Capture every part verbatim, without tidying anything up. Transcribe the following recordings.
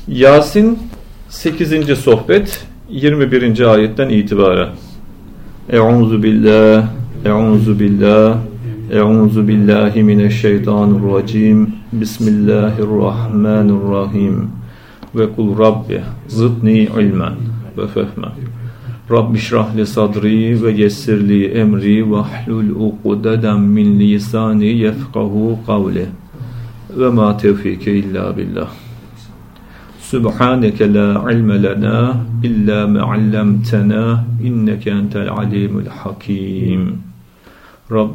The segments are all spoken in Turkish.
Yasin sekizinci sohbet yirmi birinci ayetten itibaren. Euzu billah, euzu billah, euzu billahi mineşşeytanirracim. Bismillahirrahmanirrahim. Ve kul Rabbi zidni ilmen ve fehmen. Rabbi şrah li sadri ve yessirli emri ve hlul uqdeden min lisani yefkahu kavli. Ve ma tevfike illa billah. Subhaneke la ilme lena illa ma allamtena inneke entel alimul hakim. Rabb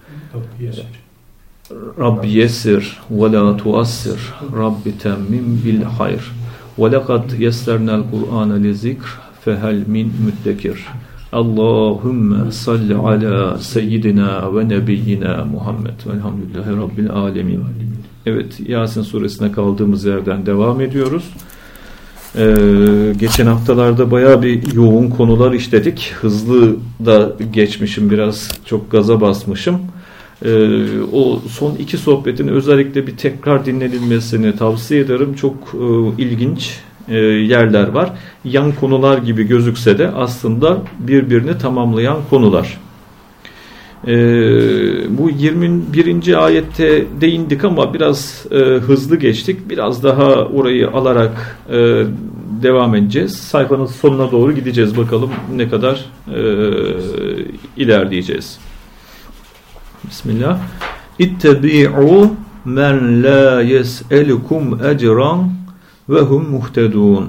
Rabbi yessir ve la tuassir. Rabbi temmim bil hayr. Ve lekad yessernel Kur'ane li zikr fehel min müddekir. Allahümme salli ala seyyidina ve nebiyyina Muhammed. Velhamdülillahi Rabbil alemin. Evet, Yasin suresine kaldığımız yerden devam ediyoruz. Ee, geçen haftalarda bayağı bir yoğun konular işledik. Hızlı da geçmişim, biraz çok gaza basmışım. Ee, o son iki sohbetin özellikle bir tekrar dinlenilmesini tavsiye ederim. Çok e, ilginç e, yerler var. Yan konular gibi gözükse de aslında birbirini tamamlayan konular. Ee, bu yirmi birinci ayette değindik ama biraz e, hızlı geçtik. Biraz daha orayı alarak e, devam edeceğiz. Sayfanın sonuna doğru gideceğiz. Bakalım ne kadar e, ilerleyeceğiz. Bismillah. İttebi'u men la yes'elukum ecran ve hum muhtedun.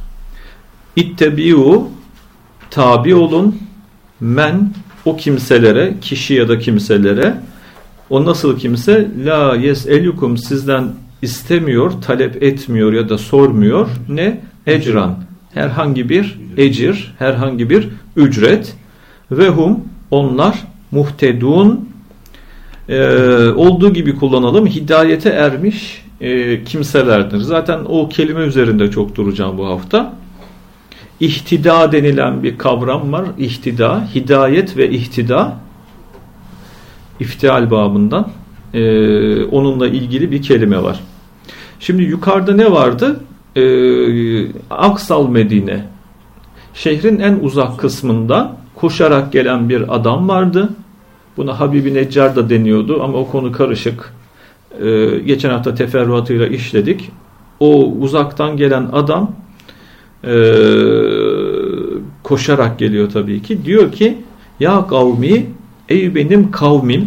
İttebi'u, tabi olun, men, o kimselere, kişi ya da kimselere, o nasıl kimse? La yes'elukum, sizden istemiyor, talep etmiyor ya da sormuyor. Ne? Ecran, herhangi bir ecir, herhangi bir ücret. Ve hum, onlar, muhtedun, e, olduğu gibi kullanalım, hidayete ermiş e, kimselerdir. Zaten o kelime üzerinde çok duracağım bu hafta. İhtida denilen bir kavram var. İhtida, hidayet ve ihtida, iftial babından e, onunla ilgili bir kelime var. Şimdi yukarıda ne vardı? E, Aksal Medine, şehrin en uzak kısmında koşarak gelen bir adam vardı. Buna Habib-i Neccar da deniyordu ama o konu karışık. E, geçen hafta teferruatıyla işledik. O uzaktan gelen adam Ee, koşarak geliyor tabii ki. Diyor ki, ya kavmi, ey benim kavmim,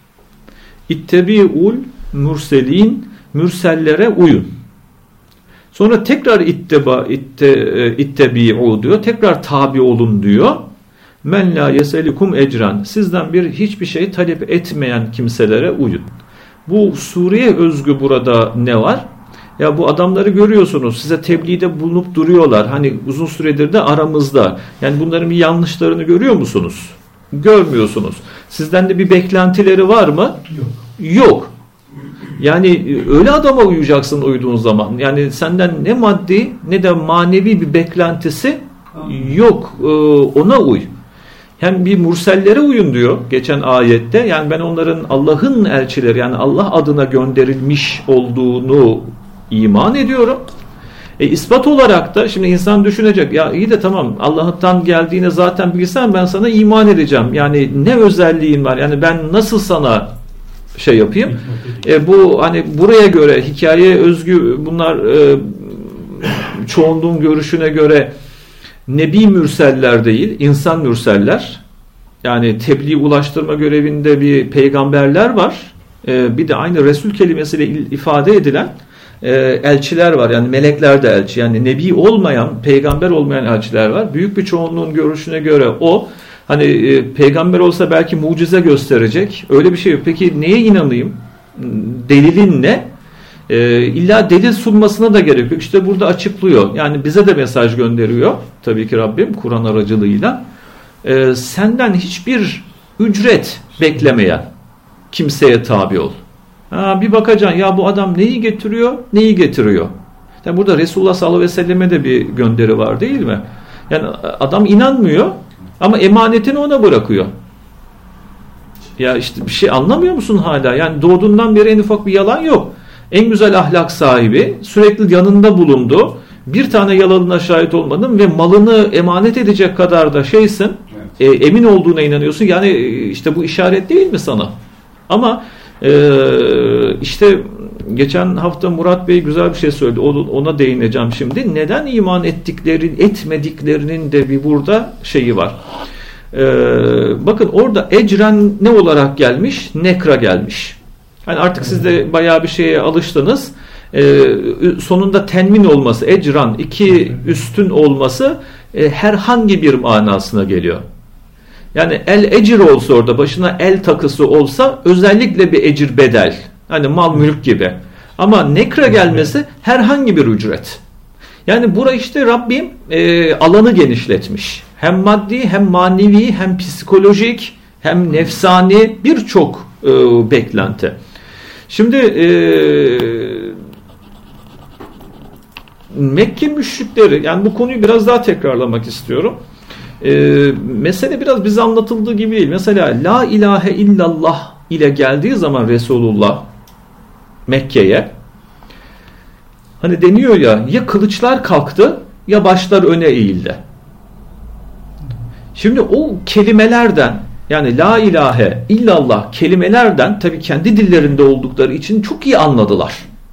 ittebi'ul mürselin, mürsellere uyun. Sonra tekrar itteba, itte, ittebi'u diyor. Tekrar tabi olun diyor. Men la yeselikum ecran, sizden bir hiçbir şey talep etmeyen kimselere uyun. Bu sureye özgü burada ne var? Ya bu adamları görüyorsunuz, size tebliğde bulunup duruyorlar. Hani uzun süredir de aramızda. Yani bunların bir yanlışlarını görüyor musunuz? Görmüyorsunuz. Sizden de bir beklentileri var mı? Yok. Yok. Yani öyle adama uyacaksın uyduğun zaman. Yani senden ne maddi ne de manevi bir beklentisi yok. Ona uy. Hem bir mursellere uyun diyor geçen ayette. Yani ben onların Allah'ın elçileri, yani Allah adına gönderilmiş olduğunu iman ediyorum. E, ispat olarak da şimdi insan düşünecek, ya iyi de tamam, Allah'tan geldiğine zaten bilsem ben sana iman edeceğim. Yani ne özelliğin var? Yani ben nasıl sana şey yapayım? E, bu hani buraya göre, hikayeye özgü bunlar, e, çoğunluğun görüşüne göre nebi mürseller değil, insan mürseller. Yani tebliğ ulaştırma görevinde bir peygamberler var. E, bir de aynı Resul kelimesiyle ifade edilen elçiler var. Yani melekler de elçi. Yani nebi olmayan, peygamber olmayan elçiler var. Büyük bir çoğunluğun görüşüne göre o, hani e, peygamber olsa belki mucize gösterecek. Öyle bir şey yok. Peki neye inanayım? Delilin ne? E, illa delil sunmasına da gerek yok. İşte burada açıklıyor. Yani bize de mesaj gönderiyor. Tabii ki Rabbim Kur'an aracılığıyla. E, senden hiçbir ücret beklemeyen kimseye tabi ol. Ha, bir bakacaksın, ya bu adam neyi getiriyor, neyi getiriyor. Yani burada Resulullah sallallahu aleyhi ve selleme de bir gönderi var değil mi? Yani adam inanmıyor ama emanetini ona bırakıyor. Ya işte bir şey anlamıyor musun hala? Yani doğduğundan beri en ufak bir yalan yok. En güzel ahlak sahibi, sürekli yanında bulundu. Bir tane yalanına şahit olmadın ve malını emanet edecek kadar da şeysin, evet. e, emin olduğuna inanıyorsun. Yani işte bu işaret değil mi sana? Ama e, işte geçen hafta Murat Bey güzel bir şey söyledi. Ona değineceğim şimdi. Neden iman ettikleri, etmediklerinin de bir burada şeyi var. Ee, bakın orada ecren ne olarak gelmiş? Nekra gelmiş. Yani artık siz de bayağı bir şeye alıştınız. Ee, sonunda tenmin olması, ecran iki üstün olması e, herhangi bir manasına geliyor. Yani el ecir olsa orada başına el takısı olsa özellikle bir ecir bedel. Hani mal mülk gibi. Ama nekra gelmesi herhangi bir ücret. Yani bura işte Rabbim e, alanı genişletmiş. Hem maddi hem manevi hem psikolojik hem nefsani birçok e, beklenti. Şimdi e, Mekke müşrikleri, yani bu konuyu biraz daha tekrarlamak istiyorum. E, mesele biraz bize anlatıldığı gibi değil. Mesela la ilahe illallah ile geldiği zaman Resulullah Mekke'ye, hani deniyor ya, ya kılıçlar kalktı ya başlar öne eğildi. Şimdi o kelimelerden, yani la ilahe illallah kelimelerden tabii kendi dillerinde oldukları için çok iyi anladılar.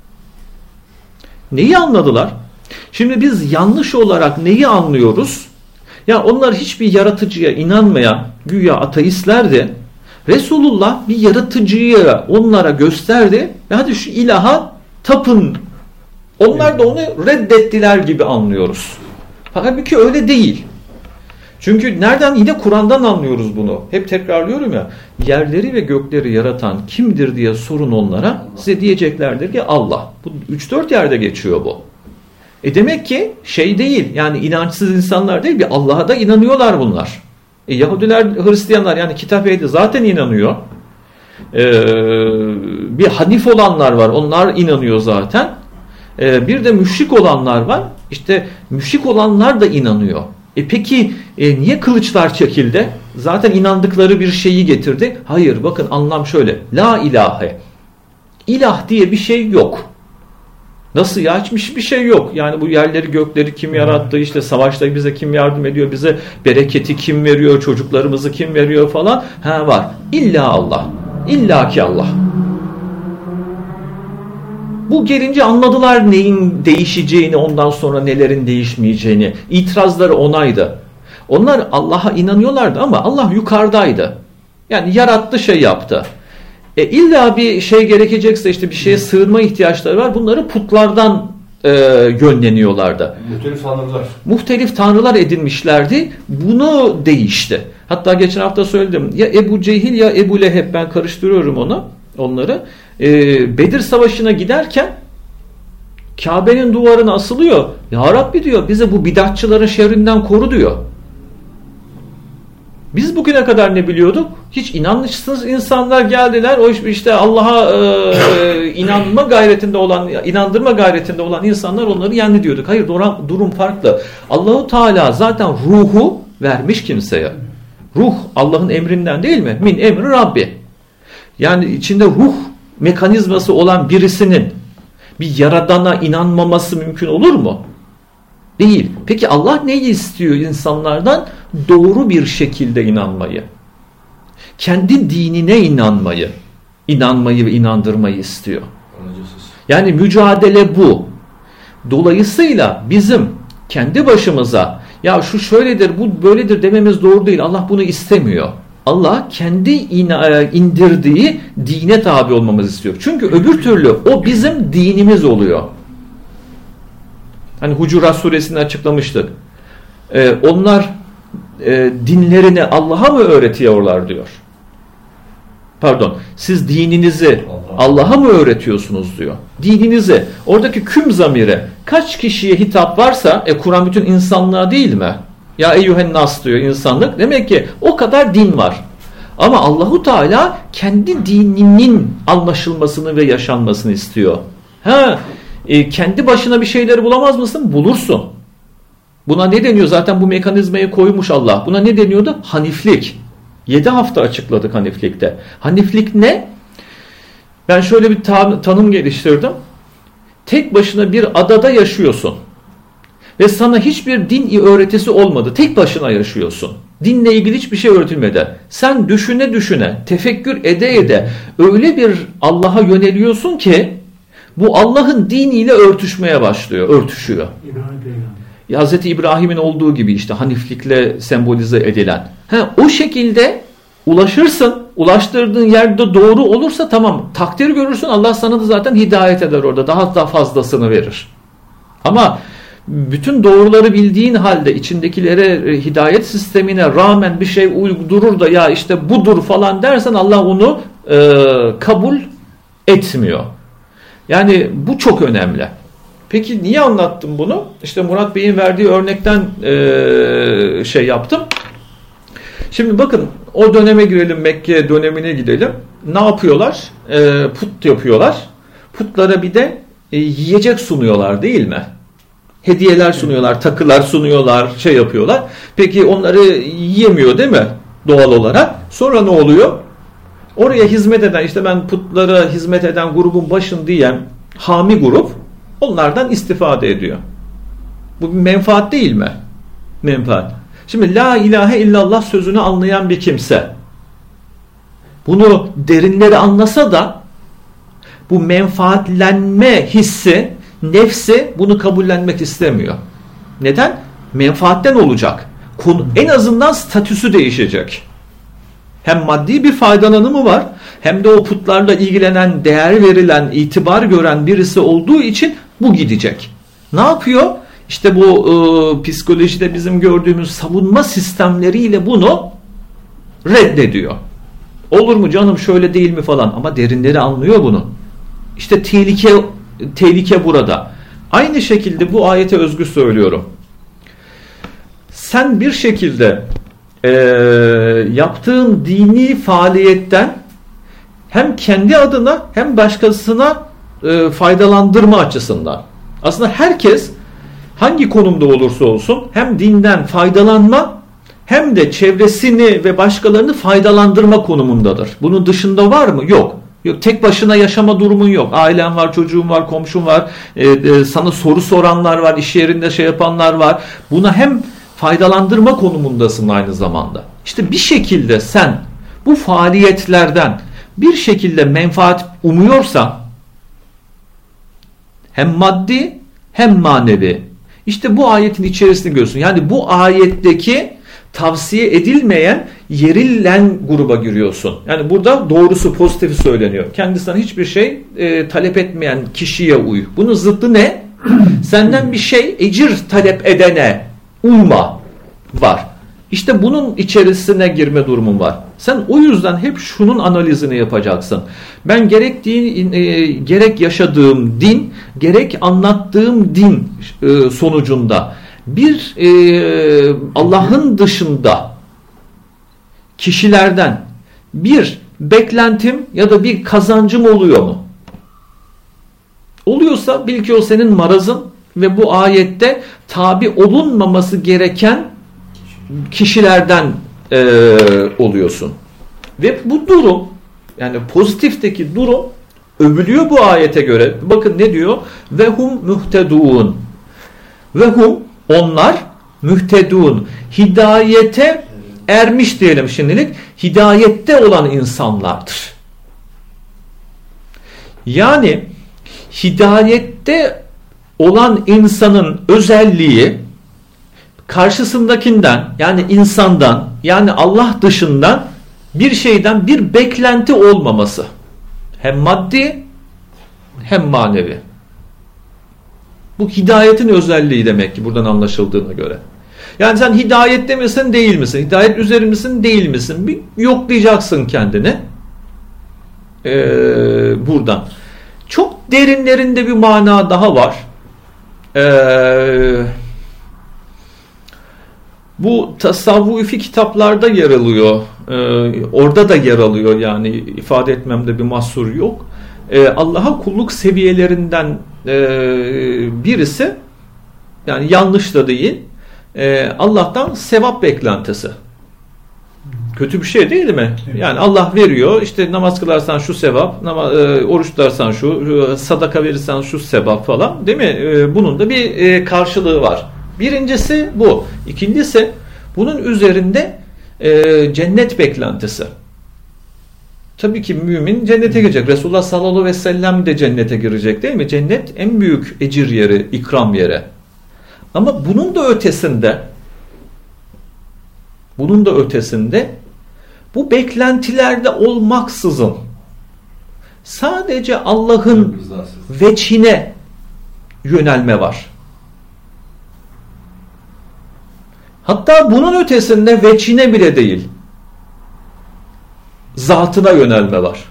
Neyi anladılar? Şimdi biz yanlış olarak neyi anlıyoruz? Ya onlar hiçbir yaratıcıya inanmayan güya ateistlerdi. Resulullah bir yaratıcıyı onlara gösterdi ve hadi şu ilaha tapın. Onlar da onu reddettiler gibi anlıyoruz. Halbuki öyle değil. Çünkü nereden? Yine Kur'an'dan anlıyoruz bunu. Hep tekrarlıyorum ya. Yerleri ve gökleri yaratan kimdir diye sorun onlara. Size diyeceklerdir ki Allah. Bu üç dört yerde geçiyor bu. E demek ki şey değil. Yani inançsız insanlar değil. Bir Allah'a da inanıyorlar bunlar. E Yahudiler, Hristiyanlar yani kitap ehli zaten inanıyor. Ee, bir hanif olanlar var. Onlar inanıyor zaten. Ee, bir de müşrik olanlar var. İşte müşrik olanlar da inanıyor. E peki e, niye kılıçlar çekildi? Zaten inandıkları bir şeyi getirdi. Hayır, bakın anlam şöyle. La ilahe. İlah diye bir şey yok. Nasıl ya? Hiçbir şey yok. Yani bu yerleri gökleri kim yarattı? İşte savaşta bize kim yardım ediyor? Bize bereketi kim veriyor? Çocuklarımızı kim veriyor falan? Ha var. İlla Allah. İlla ki Allah. Bu gelince anladılar neyin değişeceğini, ondan sonra nelerin değişmeyeceğini. İtirazları onaydı. Onlar Allah'a inanıyorlardı ama Allah yukarıdaydı. Yani yarattı, şey yaptı. E illa bir şey gerekecekse, işte bir şeye sığınma ihtiyaçları var. Bunları putlardan e, yönleniyorlardı. Muhtelif tanrılar. Muhtelif tanrılar edinmişlerdi. Bunu değişti. Hatta geçen hafta söyledim. Ya Ebu Cehil ya Ebu Leheb, ben karıştırıyorum onu, onları. E, Bedir Savaşı'na giderken Kabe'nin duvarına asılıyor. Ya Rabbi diyor, bize bu bidatçıların şerrinden koru diyor. Biz bugüne kadar ne biliyorduk? Hiç inançsız insanlar geldiler. O işte Allah'a e, inanma gayretinde olan, inandırma gayretinde olan insanlar onları yendi diyorduk. Hayır, durum farklı. Allahu Teala zaten ruhu vermiş kimseye. Ruh Allah'ın emrinden değil mi? Min emri Rabbi. Yani içinde ruh mekanizması olan birisinin bir yaradana inanmaması mümkün olur mu? Değil. Peki Allah neyi istiyor insanlardan? Doğru bir şekilde inanmayı. Kendi dinine inanmayı. İnanmayı ve inandırmayı istiyor. Yani mücadele bu. Dolayısıyla bizim kendi başımıza ya şu şöyledir, bu böyledir dememiz doğru değil. Allah bunu istemiyor. Allah kendi indirdiği dine tabi olmamızı istiyor. Çünkü öbür türlü o bizim dinimiz oluyor. Hani Hucurat suresini açıklamıştık. Ee, onlar e, dinlerini Allah'a mı öğretiyorlar diyor. Pardon, siz dininizi Allah'a mı öğretiyorsunuz diyor. Dininizi, oradaki küm zamiri kaç kişiye hitap varsa, e, Kur'an bütün insanlığa değil mi? Ya eyyühen nas diyor insanlık. Demek ki o kadar din var. Ama Allahu Teala kendi dininin anlaşılmasını ve yaşanmasını istiyor. Ha, e, kendi başına bir şeyleri bulamaz mısın? Bulursun. Buna ne deniyor? Zaten bu mekanizmayı koymuş Allah. Buna ne deniyordu? Haniflik. Yedi hafta açıkladık haniflikte. Haniflik ne? Ben şöyle bir ta- tanım geliştirdim. Tek başına bir adada yaşıyorsun. ve sana hiçbir din öğretisi olmadı. Tek başına yaşıyorsun. Dinle ilgili hiçbir şey öğretilmedi. Sen düşüne düşüne, tefekkür ede ede öyle bir Allah'a yöneliyorsun ki bu Allah'ın diniyle örtüşmeye başlıyor, örtüşüyor. İbrahim Hazreti İbrahim'in olduğu gibi işte haniflikle sembolize edilen. Ha, o şekilde ulaşırsın. Ulaştırdığın yerde doğru olursa tamam, takdir görürsün. Allah sana da zaten hidayet eder orada. Daha da fazlasını verir. Ama bütün doğruları bildiğin halde içindekilere, hidayet sistemine rağmen bir şey uydurur da ya işte budur falan dersen Allah onu e, kabul etmiyor. Yani bu çok önemli. Peki niye anlattım bunu? İşte Murat Bey'in verdiği örnekten e, şey yaptım. Şimdi bakın, o döneme girelim, Mekke dönemine gidelim. Ne yapıyorlar? E, put yapıyorlar. Putlara bir de e, yiyecek sunuyorlar değil mi? Hediyeler sunuyorlar, takılar sunuyorlar, şey yapıyorlar. Peki onları yiyemiyor değil mi doğal olarak? Sonra ne oluyor? Oraya hizmet eden, işte ben putlara hizmet eden grubun başın diyen hami grup onlardan istifade ediyor. Bu bir menfaat değil mi? Menfaat. Şimdi la ilahe illallah sözünü anlayan bir kimse bunu derinleri anlasa da bu menfaatlenme hissi, nefsi bunu kabullenmek istemiyor. Neden? Menfaatten olacak. Konu, en azından statüsü değişecek. Hem maddi bir faydalanımı var, hem de o putlarla ilgilenen, değer verilen, itibar gören birisi olduğu için bu gidecek. Ne yapıyor? İşte bu e, psikolojide bizim gördüğümüz savunma sistemleriyle bunu reddediyor. Olur mu canım, şöyle değil mi falan, ama derinleri anlıyor bunu. İşte tehlike tehlike burada. Aynı şekilde bu ayete özgü söylüyorum. Sen bir şekilde e, yaptığın dini faaliyetten hem kendi adına hem başkasına e, faydalandırma açısından. Aslında herkes hangi konumda olursa olsun hem dinden faydalanma hem de çevresini ve başkalarını faydalandırma konumundadır. Bunun dışında var mı? Yok. Yok, tek başına yaşama durumun yok. Ailen var, çocuğun var, komşun var, e, e, sana soru soranlar var, iş yerinde şey yapanlar var. Buna hem faydalandırma konumundasın aynı zamanda. İşte bir şekilde sen bu faaliyetlerden bir şekilde menfaat umuyorsan, hem maddi hem manevi, işte bu ayetin içerisinde görüyorsun. Yani bu ayetteki tavsiye edilmeyen, yerilen gruba giriyorsun. Yani burada doğrusu, pozitifi söyleniyor. Kendisinden hiçbir şey e, talep etmeyen kişiye uy. Bunun zıttı ne? Senden bir şey ecir talep edene uyma var. İşte bunun içerisine girme durumun var. Sen o yüzden hep şunun analizini yapacaksın. Ben gerek din, e, gerek yaşadığım din, gerek anlattığım din e, sonucunda bir e, Allah'ın dışında kişilerden bir beklentim ya da bir kazancım oluyor mu? Oluyorsa bil ki o senin marazın ve bu ayette tabi olunmaması gereken kişilerden e, oluyorsun. Ve bu durum, yani pozitifteki durum övülüyor bu ayete göre. Bakın ne diyor? Ve hum muhtedun. Ve hum, onlar mühtedun, hidayete ermiş diyelim şimdilik, hidayette olan insanlardır. Yani hidayette olan insanın özelliği karşısındakinden, yani insandan, yani Allah dışından bir şeyden bir beklenti olmaması. Hem maddi hem manevi. Bu hidayetin özelliği demek ki buradan anlaşıldığına göre. Yani sen hidayette misin, değil misin? Hidayet üzeri misin, değil misin? Bir yoklayacaksın kendini. Ee, buradan. Çok derinlerinde bir mana daha var. Ee, bu tasavvufi kitaplarda yer alıyor. Ee, orada da yer alıyor, yani ifade etmemde bir mahsur yok. Ee, Allah'a kulluk seviyelerinden e, birisi, yani yanlış da değil, e, Allah'tan sevap beklentisi. Kötü bir şey değil mi? Evet. Yani Allah veriyor, işte namaz kılarsan şu sevap, namaz, e, oruç tutarsan şu, sadaka verirsen şu sevap falan, değil mi? E, bunun da bir e, karşılığı var. Birincisi bu. İkincisi bunun üzerinde e, cennet beklentisi. Tabii ki mümin cennete girecek. Resulullah sallallahu aleyhi ve sellem de cennete girecek değil mi? Cennet en büyük ecir yeri, ikram yeri. Ama bunun da ötesinde bunun da ötesinde bu beklentilerde olmaksızın sadece Allah'ın veçhine yönelme var. Hatta bunun ötesinde veçhine bile değil, zatına yönelme var.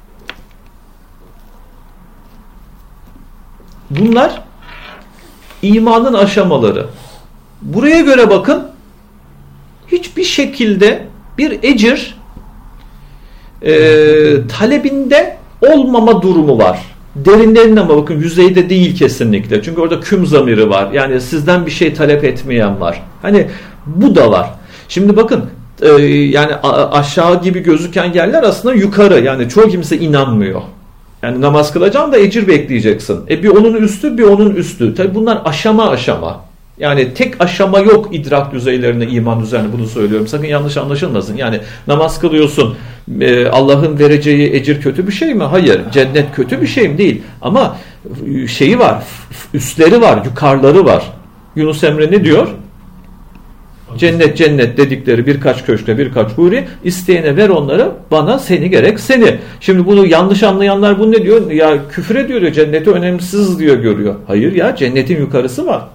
Bunlar imanın aşamaları. Buraya göre bakın, hiçbir şekilde bir ecir e, talebinde olmama durumu var. Derinlerinde ama bakın yüzeyde değil kesinlikle. Çünkü orada küm zamiri var. Yani sizden bir şey talep etmeyen var. Hani bu da var. Şimdi bakın e, yani aşağı gibi gözüken yerler aslında yukarı. Yani çoğu kimse inanmıyor. Yani namaz kılacağım da ecir bekleyeceksin. E bir onun üstü bir onun üstü. Tabi bunlar aşama aşama. Yani tek aşama yok idrak düzeylerine, iman düzeyine, bunu söylüyorum. Sakın yanlış anlaşılmasın. Yani namaz kılıyorsun, e, Allah'ın vereceği ecir kötü bir şey mi? Hayır. Cennet kötü bir şey mi? Değil. Ama şeyi var, üstleri var, yukarıları var. Yunus Emre ne diyor? Cennet cennet dedikleri birkaç köşkte birkaç huri, isteyene ver onları, bana seni gerek seni. Şimdi bunu yanlış anlayanlar bunu ne diyor? Ya küfür ediyor diyor, cenneti önemsiz diyor görüyor. Hayır ya, cennetin yukarısı var.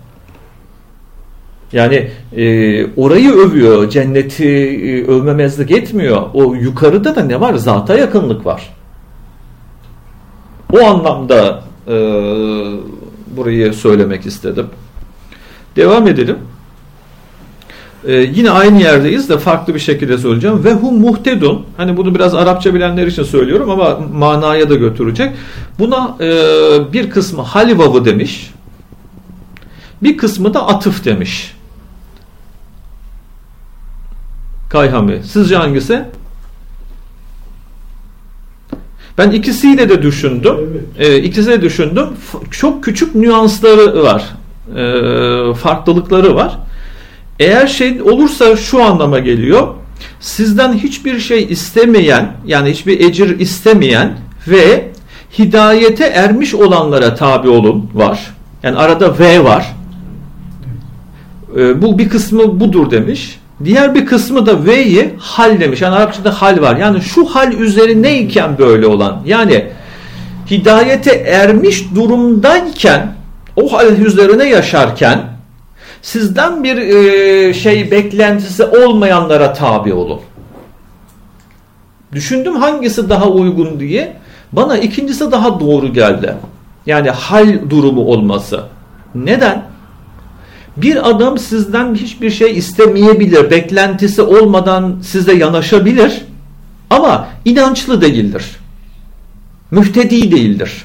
Yani e, orayı övüyor, cenneti e, övmemezlik etmiyor. O yukarıda da ne var? Zata yakınlık var. O anlamda e, burayı söylemek istedim. Devam edelim. Ee, yine aynı yerdeyiz de farklı bir şekilde söyleyeceğim. Ve hum muhtedun. Hani bunu biraz Arapça bilenler için söylüyorum ama manaya da götürecek. Buna e, bir kısmı halivavı demiş. Bir kısmı da atıf demiş. Kayhami. Sizce hangisi? Ben ikisiyle de düşündüm. Evet. E, ikisini de düşündüm. Çok küçük nüansları var. E, farklılıkları var. Eğer şey olursa şu anlama geliyor. Sizden hiçbir şey istemeyen, yani hiçbir ecir istemeyen ve hidayete ermiş olanlara tabi olun var. Yani arada ve var. Ee, bu bir kısmı budur demiş. Diğer bir kısmı da ve'yi hal demiş. Yani Arapçada hal var. Yani şu hal üzerindeyken böyle olan. Yani hidayete ermiş durumdayken, o hal üzerine yaşarken sizden bir e, şey beklentisi olmayanlara tabi olun. Düşündüm hangisi daha uygun diye. Bana ikincisi daha doğru geldi. Yani hal durumu olması. Neden? Bir adam sizden hiçbir şey istemeyebilir. Beklentisi olmadan size yanaşabilir. Ama inançlı değildir. Mühtedi değildir.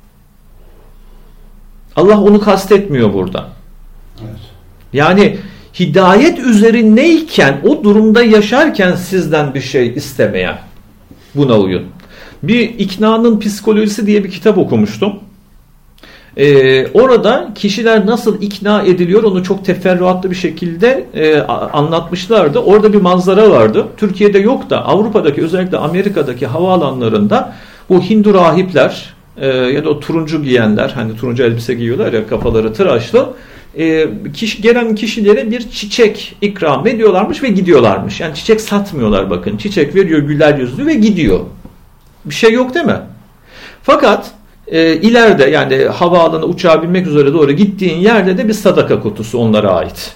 Allah onu kastetmiyor burada. Evet. Yani hidayet üzerindeyken, o durumda yaşarken sizden bir şey istemeyen, buna uyun. Bir iknanın psikolojisi diye bir kitap okumuştum. Ee, orada kişiler nasıl ikna ediliyor onu çok teferruatlı bir şekilde e, anlatmışlardı. Orada bir manzara vardı. Türkiye'de yok da Avrupa'daki, özellikle Amerika'daki havaalanlarında bu Hindu rahipler e, ya da o turuncu giyenler, hani turuncu elbise giyiyorlar ya, kafaları tıraşlı. E, kişi, gelen kişilere bir çiçek ikram ediyorlarmış ve gidiyorlarmış. Yani çiçek satmıyorlar bakın. Çiçek veriyor güler yüzlü ve gidiyor. Bir şey yok değil mi? Fakat e, ileride, yani havaalanı uçağa binmek üzere doğru gittiğin yerde de bir sadaka kutusu onlara ait.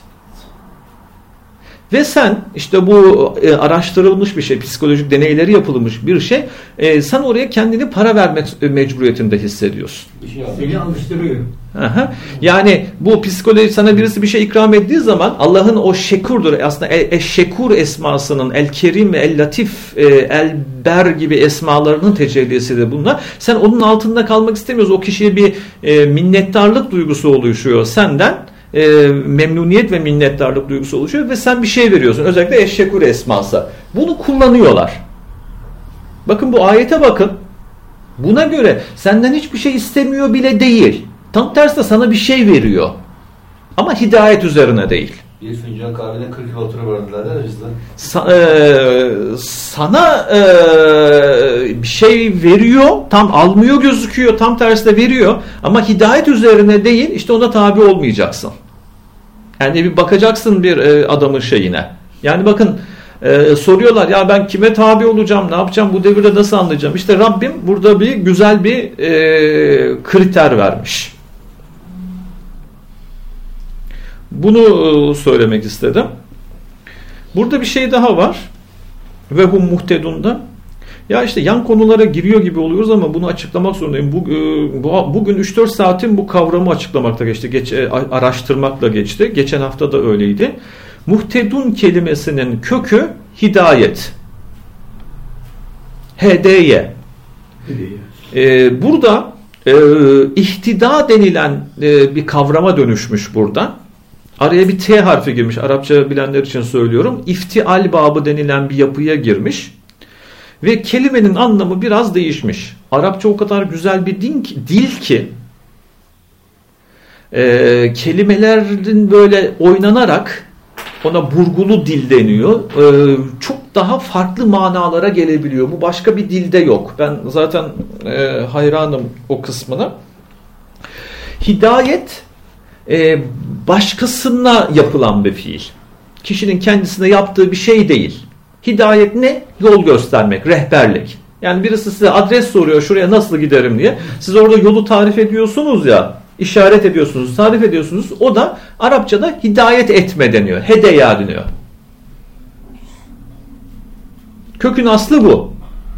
Ve sen işte bu e, araştırılmış bir şey, psikolojik deneyleri yapılmış bir şey, e, sen oraya kendini para vermek mecburiyetinde hissediyorsun. Seni alıştırıyor. Aha. Yani bu psikoloji, sana birisi bir şey ikram ettiği zaman Allah'ın o şekurdur, aslında eş-şekur esmasının, el-kerim ve el-latif, e, el-ber gibi esmalarının tecellisidir bunlar. Sen onun altında kalmak istemiyorsun. O kişiye bir e, minnettarlık duygusu oluşuyor senden. E, memnuniyet ve minnettarlık duygusu oluşuyor ve sen bir şey veriyorsun. Özellikle eş-şekur esması. Bunu kullanıyorlar. Bakın bu ayete bakın. Buna göre senden hiçbir şey istemiyor bile değil. Tam tersi sana bir şey veriyor. Ama hidayet üzerine değil. Bir fincan kahvede kırk yıl oturuverdiler de hızlı. Sa- e, sana e, bir şey veriyor, tam almıyor gözüküyor, tam tersi de veriyor. Ama hidayet üzerine değil, işte ona tabi olmayacaksın. Yani bir bakacaksın bir e, adamın şeyine. Yani bakın e, soruyorlar ya ben kime tabi olacağım, ne yapacağım, bu devirde nasıl anlayacağım? İşte Rabbim burada bir güzel bir e, kriter vermiş. Bunu söylemek istedim. Burada bir şey daha var. Ve hum muhtedunda. Ya işte yan konulara giriyor gibi oluyoruz ama bunu açıklamak zorundayım. Bu, bu, bugün üç dört saatin bu kavramı açıklamakla geçti. Geç, araştırmakla geçti. Geçen hafta da öyleydi. Muhtedun kelimesinin kökü hidayet. H D Y. Ee, burada e, ihtida denilen e, bir kavrama dönüşmüş burada. Araya bir T harfi girmiş. Arapça bilenler için söylüyorum. İftial babı denilen bir yapıya girmiş. Ve kelimenin anlamı biraz değişmiş. Arapça o kadar güzel bir din, dil ki e, kelimelerin böyle oynanarak ona burgulu dil deniyor. E, çok daha farklı manalara gelebiliyor. Bu başka bir dilde yok. Ben zaten e, hayranım o kısmına. Hidayet e, başkasına yapılan bir fiil. Kişinin kendisine yaptığı bir şey değil. Hidayet ne? Yol göstermek, rehberlik. Yani birisi size adres soruyor, şuraya nasıl giderim diye. Siz orada yolu tarif ediyorsunuz ya, işaret ediyorsunuz, tarif ediyorsunuz. O da Arapçada hidayet etme deniyor. Hedeya deniyor. Kökün aslı bu.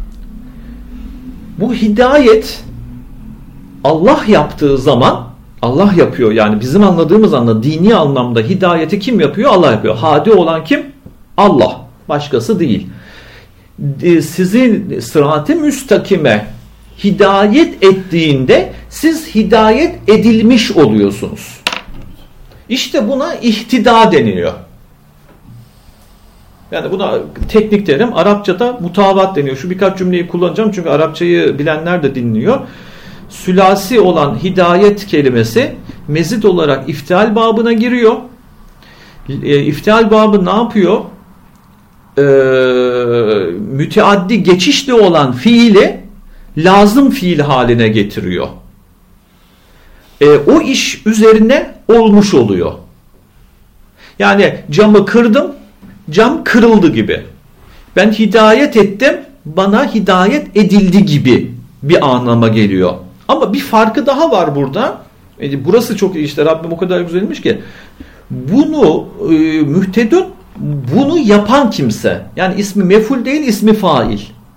Bu hidayet Allah yaptığı zaman, Allah yapıyor yani bizim anladığımız anlamda dini anlamda hidayeti kim yapıyor? Allah yapıyor. Hadi olan kim? Allah. Başkası değil. Sizin sırat-ı müstakime hidayet ettiğinde siz hidayet edilmiş oluyorsunuz. İşte buna ihtida deniliyor. Yani buna teknik terim Arapçada mutabat deniyor. Şu birkaç cümleyi kullanacağım çünkü Arapçayı bilenler de dinliyor. Sülasi olan hidayet kelimesi mezit olarak iftial babına giriyor. İftial babı ne yapıyor? Ee, müteaddi geçişli olan fiili lazım fiil haline getiriyor. Ee, o iş üzerine olmuş oluyor. Yani camı kırdım, cam kırıldı gibi. Ben hidayet ettim, bana hidayet edildi gibi bir anlama geliyor. Ama bir farkı daha var burada. E, burası çok iyi işte Rabbim o kadar güzelmiş ki. Bunu e, mühtedun bunu yapan kimse. Yani ismi meful değil, ismi fail.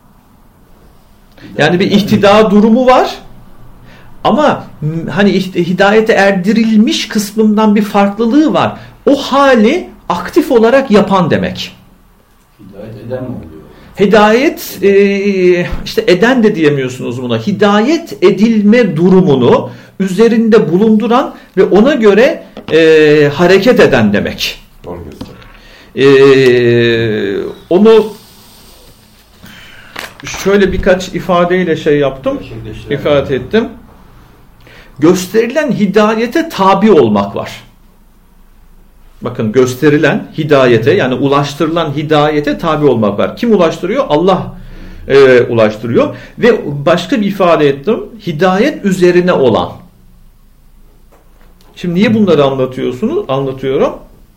Yani bir ihtida durumu var. Ama hani hidayete erdirilmiş kısmından bir farklılığı var. O hali aktif olarak yapan demek. Hidayet eden mi oluyor? Hidayet e, işte eden de diyemiyorsunuz buna. Hidayet edilme durumunu üzerinde bulunduran ve ona göre e, hareket eden demek. Doğru. Ee, onu şöyle birkaç ifadeyle şey yaptım, ifade ettim. Gösterilen hidayete tabi olmak var. Bakın gösterilen hidayete yani ulaştırılan hidayete tabi olmak var. Kim ulaştırıyor? Allah e, ulaştırıyor. Ve başka bir ifade ettim. Hidayet üzerine olan. Şimdi niye bunları anlatıyorsunuz? Anlatıyorum.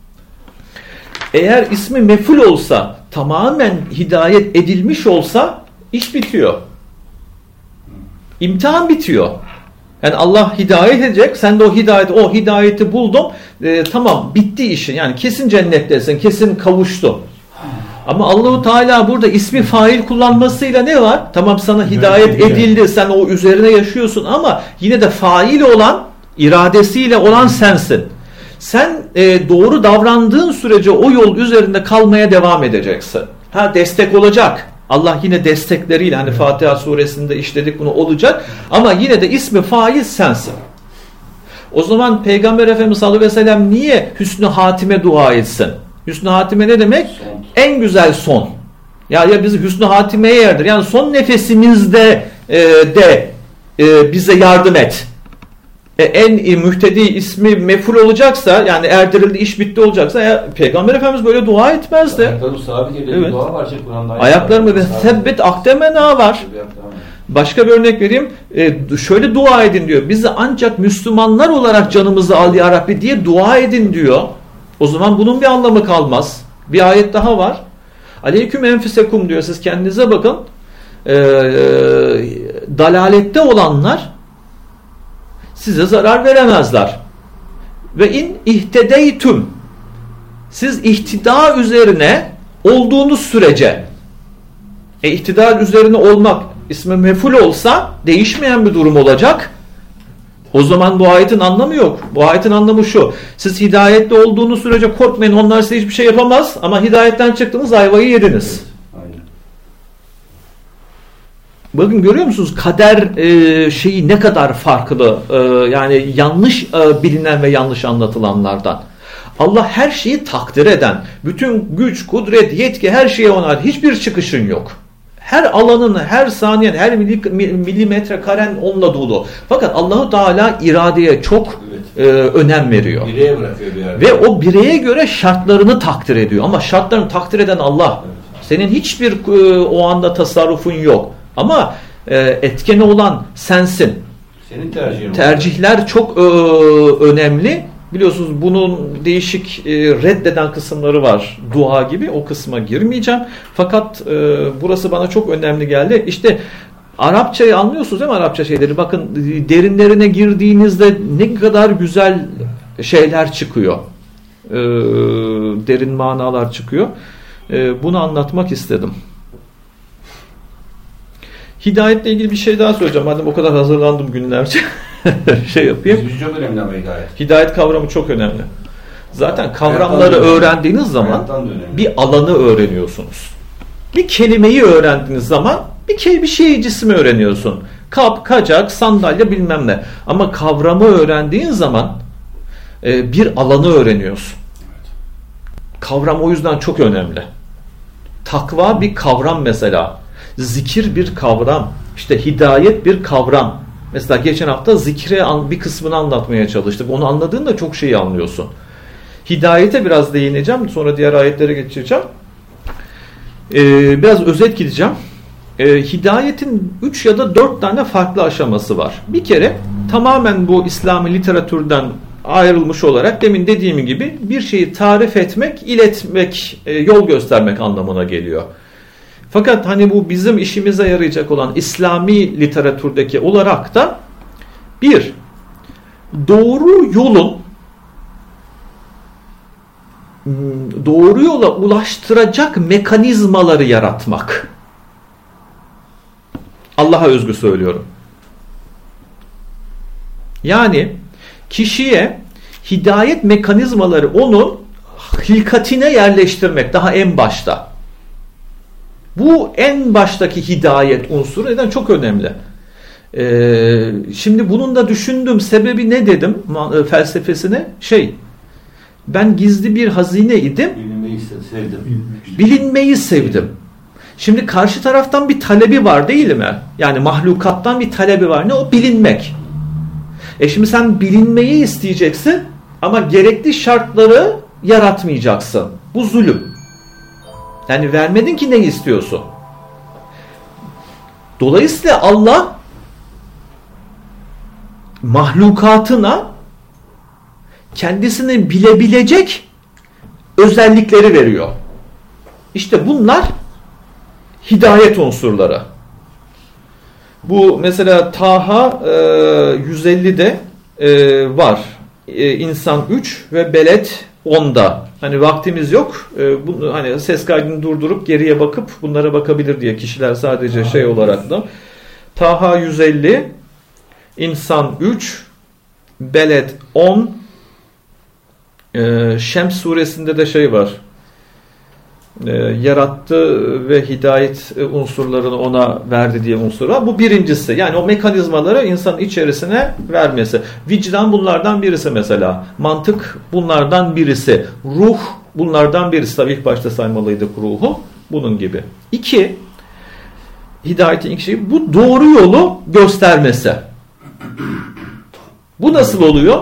Eğer ismi meful olsa, tamamen hidayet edilmiş olsa iş bitiyor. İmtihan bitiyor. Yani Allah hidayet edecek, sen de o hidayeti, o hidayeti buldum, e, tamam bitti işin. Yani kesin cennettesin, kesin kavuştu. Ama Allah-u Teala burada ismi fail kullanmasıyla ne var? Tamam sana hidayet edildi, sen o üzerine yaşıyorsun ama yine de fail olan, iradesiyle olan sensin. Sen e, doğru davrandığın sürece o yol üzerinde kalmaya devam edeceksin. Ha destek olacak. Allah yine destekleriyle hani Fatiha suresinde işledik bunu olacak. Ama yine de ismi fail sensin. O zaman Peygamber Efendimiz sallallahu aleyhi ve sellem niye hüsnü hatime dua etsin? Hüsnü hatime ne demek? Son. En güzel son. Ya ya bizi hüsnü hatimeye yerdir. Yani son nefesimizde e, de e, bize yardım et. E, en mühtedi ismi mef'ul olacaksa, yani erdirildi, iş bitti olacaksa ya, Peygamber Efendimiz böyle dua etmezdi. Ayaklarım sabit ediyor. Evet. Dua var. Kur'an'da Ayaklarımı ve sebbet akdemena var. Başka bir örnek vereyim. E, şöyle dua edin diyor. Bizi ancak Müslümanlar olarak canımızı al ya Rabbi diye dua edin diyor. O zaman bunun bir anlamı kalmaz. Bir ayet daha var. Aleyküm enfisekum diyor. Siz kendinize bakın. E, e, dalalette olanlar size zarar veremezler. Ve in ihtedeytüm, siz ihtida üzerine olduğunuz sürece, e, ihtida üzerine olmak ismi mef'ul olsa değişmeyen bir durum olacak. O zaman bu ayetin anlamı yok. Bu ayetin anlamı şu: siz hidayette olduğunuz sürece korkmayın, onlar size hiçbir şey yapamaz, ama hidayetten çıktınız, ayvayı yediniz. Bakın, görüyor musunuz kader e, şeyi ne kadar farklı, e, yani yanlış e, bilinen ve yanlış anlatılanlardan. Allah her şeyi takdir eden, bütün güç, kudret, yetki, her şeye ona, hiçbir çıkışın yok. Her alanın, her saniyen, her milimetre karen onunla dolu. Fakat Allahu Teala iradeye çok evet. e, önem veriyor. Bireye bırakıyor bir yerde. Ve o bireye göre şartlarını takdir ediyor. Ama şartlarını takdir eden Allah. Evet. Senin hiçbir e, o anda tasarrufun yok. Ama e, etkeni olan sensin. Senin tercihin. Tercihler oldu. Çok e, önemli. Biliyorsunuz bunun değişik e, reddeden kısımları var. Dua gibi, o kısma girmeyeceğim. Fakat e, burası bana çok önemli geldi. İşte Arapçayı anlıyorsunuz değil mi, Arapça şeyleri? Bakın, derinlerine girdiğinizde ne kadar güzel şeyler çıkıyor. E, derin manalar çıkıyor. E, bunu anlatmak istedim. Hidayetle ilgili bir şey daha söyleyeceğim. Madem o kadar hazırlandım günlerce. şey yapayım. Bizim çok önemli ama hidayet. Hidayet kavramı çok önemli. Zaten kavramları öğrendiğiniz zaman bir alanı öğreniyorsunuz. Bir kelimeyi öğrendiğiniz zaman bir, ke- bir şey cismi öğreniyorsun. Kap, kacak, sandalye bilmem ne. Ama kavramı öğrendiğin zaman e, bir alanı öğreniyorsun. Kavram o yüzden çok önemli. Takva bir kavram mesela. Zikir bir kavram. İşte hidayet bir kavram. Mesela geçen hafta zikre bir kısmını anlatmaya çalıştık. Onu anladığında çok şeyi anlıyorsun. Hidayete biraz değineceğim. Sonra diğer ayetlere geçeceğim. Ee, biraz özet gideceğim. Ee, hidayetin üç ya da dört tane farklı aşaması var. Bir kere tamamen bu İslami literatürden ayrılmış olarak, demin dediğim gibi, bir şeyi tarif etmek, iletmek, e, yol göstermek anlamına geliyor. Fakat hani bu bizim işimize yarayacak olan İslami literatürdeki olarak da bir, doğru yolun doğru yola ulaştıracak mekanizmaları yaratmak. Allah'a özgü söylüyorum. Yani kişiye hidayet mekanizmaları onun hilkatine yerleştirmek daha en başta. Bu en baştaki hidayet unsuru neden çok önemli. Ee, şimdi bunun da düşündüğüm sebebi ne dedim felsefesine? Şey, ben gizli bir hazine idim. Bilinmeyi sevdim. Bilinmeyi sevdim. Şimdi karşı taraftan bir talebi var değil mi? Yani mahlukattan bir talebi var. Ne o? Bilinmek. E şimdi sen bilinmeyi isteyeceksin ama gerekli şartları yaratmayacaksın. Bu zulüm. Yani vermedin ki ne istiyorsun? Dolayısıyla Allah mahlukatına kendisini bilebilecek özellikleri veriyor. İşte bunlar hidayet unsurları. Bu mesela Taha yüz ellide var. İnsan üç ve Beled onda. Hani vaktimiz yok. Bunu, hani ses kaydını durdurup geriye bakıp bunlara bakabilir diye kişiler sadece şey olarak da. Taha yüz elli, İnsan üç, Beled on, Şems suresinde de şey var. Yarattı ve hidayet unsurlarını ona verdi diye unsur var. Bu birincisi. Yani o mekanizmaları insanın içerisine vermesi. Vicdan bunlardan birisi mesela. Mantık bunlardan birisi. Ruh bunlardan birisi. Tabii ilk başta saymalıydık ruhu. Bunun gibi. İki, hidayetin ilk şeyi bu doğru yolu göstermesi. Bu nasıl oluyor?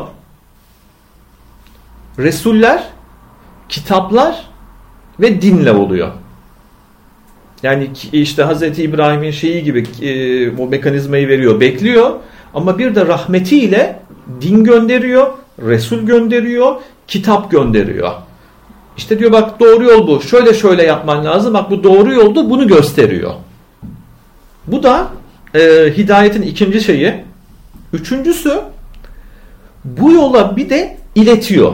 Resuller, kitaplar ve dinle oluyor. Yani işte Hazreti İbrahim'in şeyi gibi e, bu mekanizmayı veriyor, bekliyor. Ama bir de rahmetiyle din gönderiyor, Resul gönderiyor, kitap gönderiyor. İşte diyor bak doğru yol bu. Şöyle şöyle yapman lazım. Bak bu doğru yoldu. Bunu gösteriyor. Bu da e, hidayetin ikinci şeyi. Üçüncüsü bu yola bir de iletiyor.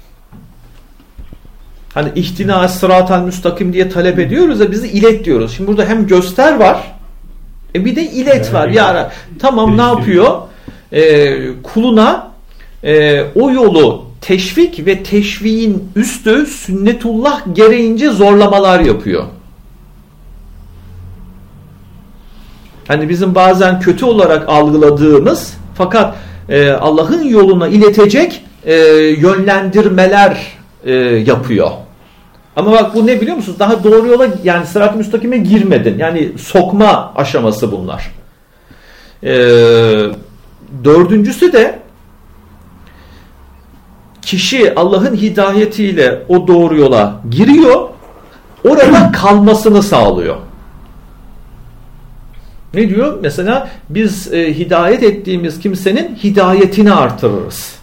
Hani ihtina sıratal müstakim diye talep ediyoruz da bizi ilet diyoruz. Şimdi burada hem göster var e bir de ilet var. Yani tamam ne yapıyor? E, kuluna e, o yolu teşvik ve teşviğin üstü sünnetullah gereğince zorlamalar yapıyor. Hani bizim bazen kötü olarak algıladığımız fakat e, Allah'ın yoluna iletecek e, yönlendirmeler e, yapıyor. Ama bak bu ne biliyor musunuz? Daha doğru yola yani sırat-ı müstakime girmedin. Yani sokma aşaması bunlar. E, dördüncüsü de kişi Allah'ın hidayetiyle o doğru yola giriyor, orada kalmasını sağlıyor. Ne diyor? Mesela biz e, hidayet ettiğimiz kimsenin hidayetini artırırız.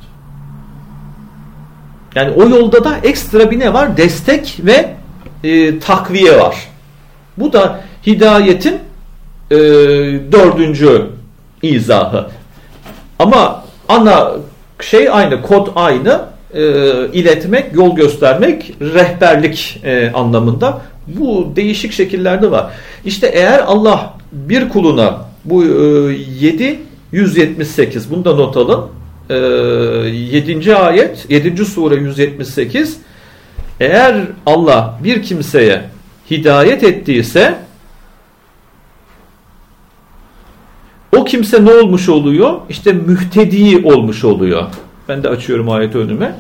Yani o yolda da ekstra bir ne var? Destek ve e, takviye var. Bu da hidayetin e, dördüncü izahı. Ama ana şey aynı, kod aynı. E, iletmek, yol göstermek, rehberlik e, anlamında. Bu değişik şekillerde var. İşte eğer Allah bir kuluna bu e, yedi yüz yetmiş sekiz bunu da not alın. E, yedinci ayet, yedinci sure yüz yetmiş sekiz eğer Allah bir kimseye hidayet ettiyse o kimse ne olmuş oluyor? İşte mühtedi olmuş oluyor. Ben de açıyorum ayeti önüme.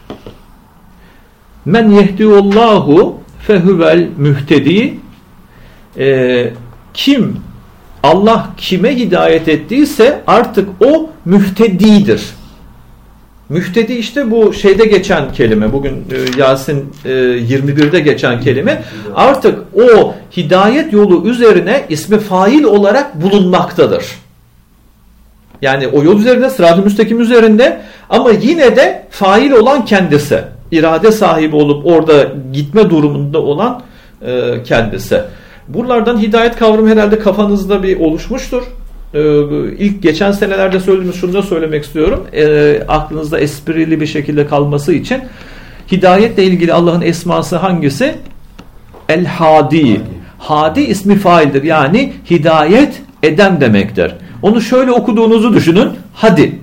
Men yehdiyullahu fehuvel mühtedi. Ee, kim Allah kime hidayet ettiyse artık o mühtedidir. Mühtedi işte bu şeyde geçen kelime. Bugün e, Yasin e, yirmi birde geçen kelime. Artık o hidayet yolu üzerine ismi fail olarak bulunmaktadır. Yani o yol üzerinde, sırat-ı müstakim üzerinde ama yine de fail olan kendisi. İrade sahibi olup orada gitme durumunda olan e, kendisi. Buralardan hidayet kavramı herhalde kafanızda bir oluşmuştur. Ee, ilk geçen senelerde söylediğimiz şunu da söylemek istiyorum. Ee, aklınızda esprili bir şekilde kalması için hidayetle ilgili Allah'ın esması hangisi? El-Hadi. Hadi ismi faildir. Yani hidayet eden demektir. Onu şöyle okuduğunuzu düşünün. Hadi.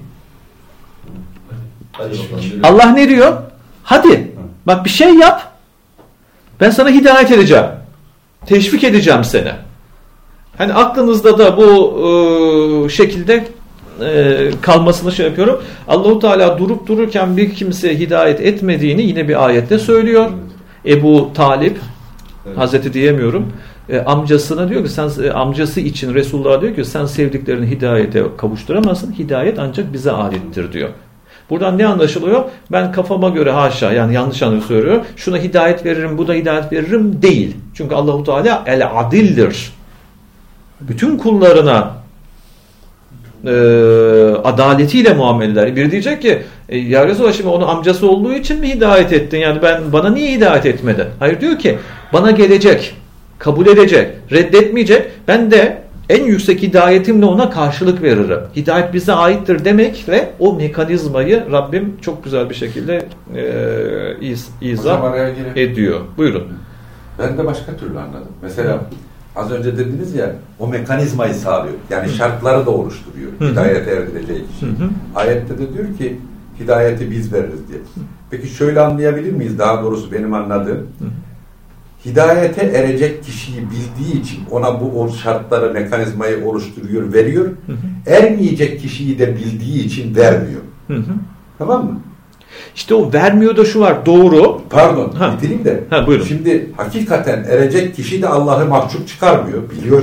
Hadi Allah ne diyor? Hadi. Bak bir şey yap. Ben sana hidayet edeceğim. Teşvik edeceğim seni. Hani aklınızda da bu e, şekilde e, kalmasını şey yapıyorum. Allahu Teala durup dururken bir kimseye hidayet etmediğini yine bir ayette söylüyor. Ebu Talip, evet. Hazreti diyemiyorum. E, amcasına diyor ki sen e, amcası için Resulullah diyor ki sen sevdiklerini hidayete kavuşturamazsın. Hidayet ancak bize aittir diyor. Buradan ne anlaşılıyor? Ben kafama göre haşa yani yanlış anlamda söylüyorum. Şuna hidayet veririm, bu da hidayet veririm değil. Çünkü Allahu Teala el adildir. Bütün kullarına e, adaletiyle muamele eder. Biri diyecek ki e, ya Resulallah şimdi onun amcası olduğu için mi hidayet ettin? Yani ben bana niye hidayet etmedin? Hayır diyor ki bana gelecek, kabul edecek, reddetmeyecek. Ben de en yüksek hidayetimle ona karşılık veririm. Hidayet bize aittir demekle o mekanizmayı Rabbim çok güzel bir şekilde e, iz, izah ediyor. Buyurun. Ben de başka türlü anladım. Mesela az önce dediniz ya o mekanizmayı sağlıyor. Yani hı. şartları da oluşturuyor. Hı. Hidayete erdireceği kişi. Hı hı. Ayette de diyor ki hidayeti biz veririz diye. Peki şöyle anlayabilir miyiz? Daha doğrusu benim anladığım hı. hidayete erecek kişiyi bildiği için ona bu o şartları, mekanizmayı oluşturuyor, veriyor. Hı hı. Ermeyecek kişiyi de bildiği için vermiyor. Hı hı. Tamam mı? İşte o vermiyor da şu var, doğru. Pardon, ha. bitireyim de. Ha, buyurun. Şimdi hakikaten erecek kişi de Allah'ı mahcup çıkarmıyor. Biliyor çünkü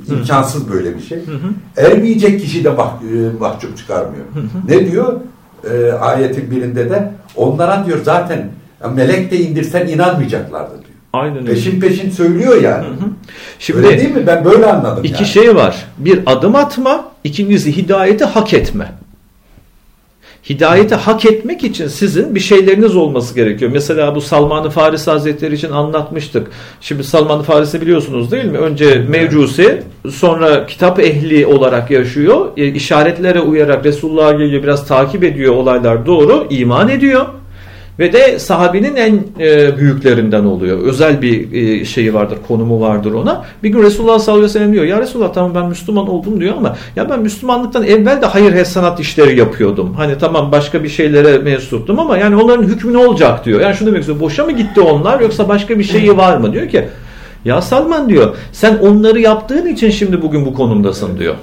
İmkansız böyle bir şey. Hı hı. Ermeyecek kişi de mah, e, mahcup çıkarmıyor. Hı hı. Ne diyor? E, ayetin birinde de onlara diyor zaten melek de indirsen inanmayacaklardı diyor. Aynen öyle. Peşin peşin söylüyor yani. Hı hı. Şimdi öyle değil mi? Ben böyle anladım. İki yani. şey var. Bir adım atma, ikincisi hidayeti hak etme. Hidayeti hak etmek için sizin bir şeyleriniz olması gerekiyor. Mesela bu Salman-ı Farisi Hazretleri için anlatmıştık. Şimdi Salman-ı Farisi biliyorsunuz değil mi? Önce Mecusi, sonra kitap ehli olarak yaşıyor. E, işaretlere uyarak Resulullah'a geliyor, biraz takip ediyor olaylar, doğru, iman ediyor. Ve de sahabenin en e, büyüklerinden oluyor. Özel bir e, şeyi vardır, konumu vardır ona. Bir gün Resulullah sallallahu aleyhi ve sellem diyor, ya Resulullah tamam ben Müslüman oldum diyor ama ya ben Müslümanlıktan evvel de hayır hasenat işleri yapıyordum. Hani tamam başka bir şeylere mensuptum ama yani onların hükmü ne olacak diyor. Yani şunu demek istiyor, boşa mı gitti onlar yoksa başka bir şeyi var mı? Diyor ki ya Salman diyor, sen onları yaptığın için şimdi bugün bu konumdasın diyor.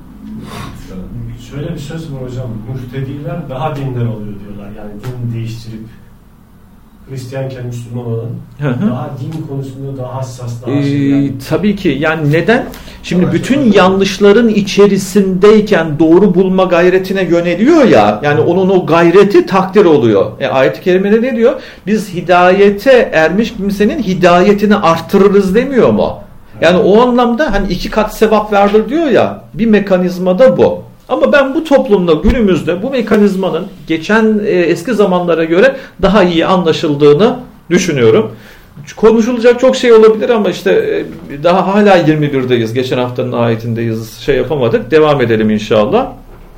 Şöyle bir söz var hocam, müftediler daha dindar oluyor diyorlar. Yani din değiştirip Hristiyanken Müslüman olan hı hı. daha din konusunda daha hassas, daha ee, şey yani. Tabii ki. Yani neden? Şimdi Evet, bütün evet. yanlışların içerisindeyken doğru bulma gayretine yöneliyor ya. Yani onun o gayreti takdir oluyor. E, ayet-i kerimede ne diyor? Biz hidayete ermiş kimsenin hidayetini arttırırız demiyor mu? Yani o anlamda hani iki kat sevap vardır diyor ya. Bir mekanizma da bu. Ama ben bu toplumda günümüzde bu mekanizmanın geçen e, eski zamanlara göre daha iyi anlaşıldığını düşünüyorum. Konuşulacak çok şey olabilir ama işte e, daha hala yirmi birdeyiz. Geçen haftanın ayetindeyiz. Şey yapamadık. Devam edelim inşallah.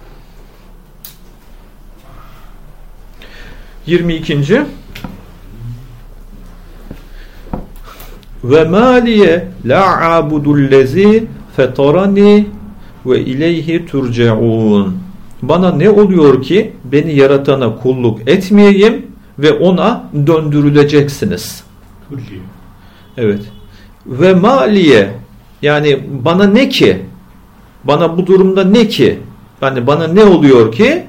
yirmi ikinci Ve maliye la abudullezi fetarani ve ileyhi turcaun. Bana ne oluyor ki beni yaratana kulluk etmeyeyim ve ona döndürüleceksiniz. Turci. Evet. Ve maliye, yani bana ne ki? Bana bu durumda ne ki? Yani bana ne oluyor ki?